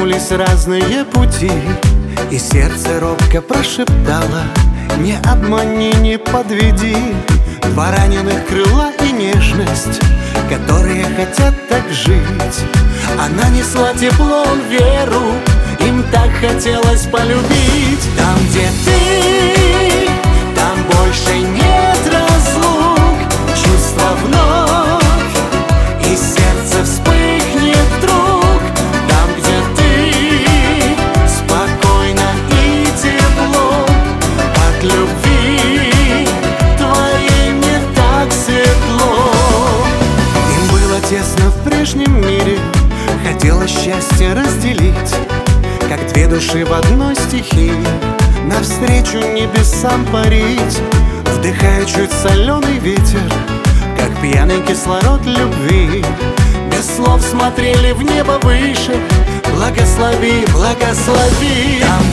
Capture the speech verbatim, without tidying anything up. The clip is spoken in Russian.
Разомкнулись разные пути, и сердце робко прошептало: не обмани, не подведи. Два раненых крыла и нежность, которые хотят так жить. Она несла тепло, веру, им так хотелось полюбить. Там, где ты, там больше нет разлук. Чувства вновь, и сердце вспыхнет вдруг. Там, где ты, спокойно и тепло. От любви твоей мне так светло. Им было тесно в прежнем мире, хотелось счастье разделить, как две души в одной стихии, навстречу небесам парить. Вдыхая чуть соленый ветер, как пьяный кислород любви. Без слов смотрели в небо выше: благослови, благослови. Там,